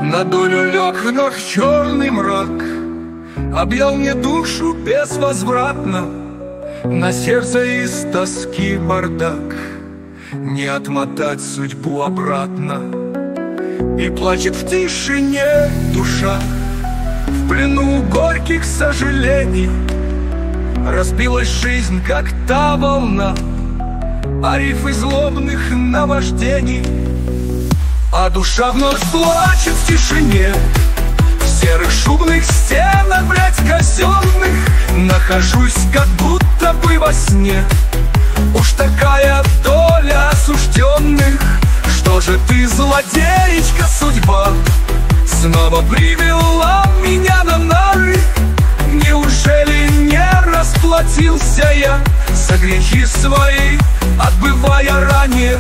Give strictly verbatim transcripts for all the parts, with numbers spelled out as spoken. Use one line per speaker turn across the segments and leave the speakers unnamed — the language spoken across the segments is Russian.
На долю лег вновь черный мрак, объял мне душу безвозвратно. На сердце из тоски бардак, не отмотать судьбу обратно. И плачет в тишине душа, в плену горьких сожалений. Разбилась жизнь, как та волна, а рифы злобных наваждений. А душа вновь плачет в тишине, в серых шумных стенах, блядь, казенных. Нахожусь, как будто бы во сне. Уж такая доля осужденных. Что же ты, злодеечка, судьба, снова привела меня на нары? Неужели не расплатился я за грехи свои, отбывая ранее?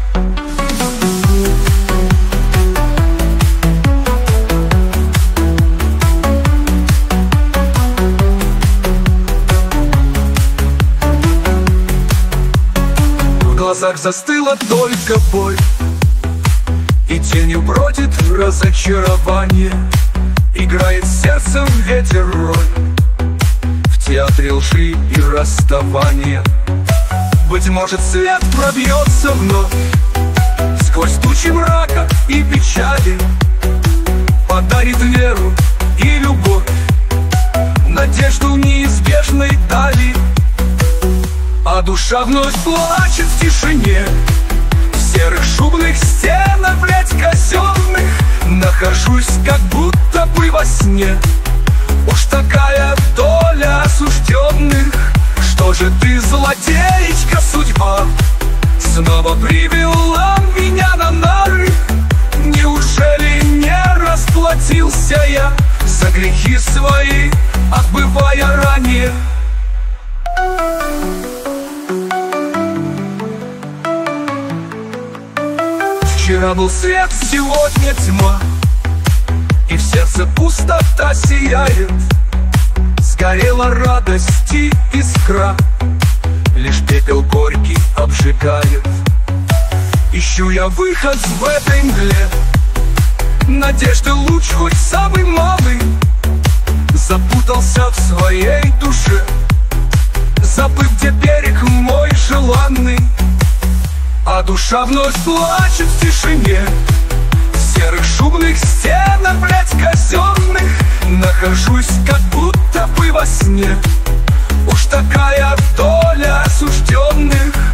В глазах застыла только боль, и тенью бродит разочарование. Играет сердцем ветер роль в театре лжи и расставания. Быть может, свет пробьется вновь сквозь тучи мрака и печали, подарит веру и любовь, надежду неизбежной дали. А душа вновь плачет в тишине, в серых шумных стенах, блядь, казенных. Нахожусь, как будто бы во сне. Уж такая доля осужденных. Что же ты, злодеечка, судьба, снова привела меня на нары? Неужели не расплатился я за грехи свои, отбывая ранее? Вчера был свет, сегодня тьма, и в сердце пустота сияет. Сгорела радость и искра, лишь пепел горький обжигает. Ищу я выход в этой мгле, надежды луч хоть самый малый. Запутался в своей душе, забыв, где берег мой желанный. А душа вновь плачет в тишине, в серых шумных стенах, блядь, казенных. Нахожусь, как будто бы во сне. Уж такая доля осужденных.